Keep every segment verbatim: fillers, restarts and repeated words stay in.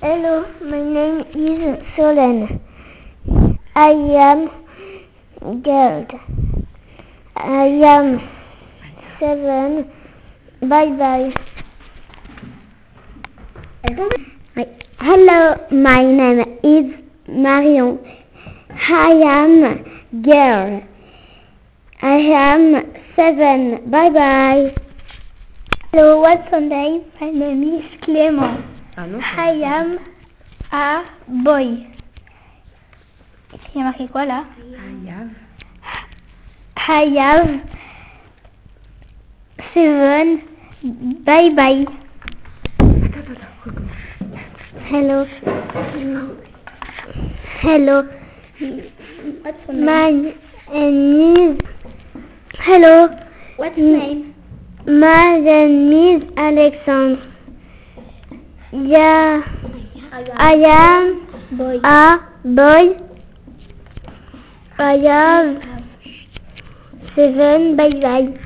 Hello, my name is Solène. I am girl. I am seven. Bye bye. Hello, my name is Marion. I am girl. I am seven. Bye bye. Hello, what's your name? My name is Clément. Ah non, I am a boy. Il y a marqué quoi là? I have. I have seven. Bye bye. Hello. Hello. What's your name? My name is. Hello. What's your name? My name is Alexandre. Yeah. I am Boy. a boy. I have seven. Bye bye.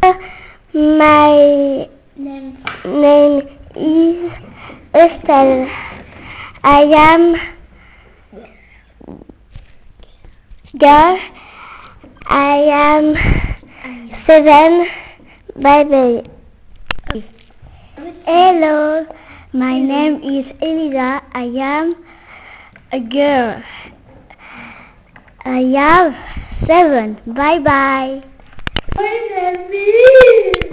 My Name. name is Estelle. I am girl. I am seven. Bye bye. Hello. My name is Elisa. I am a girl. I have seven. Bye bye.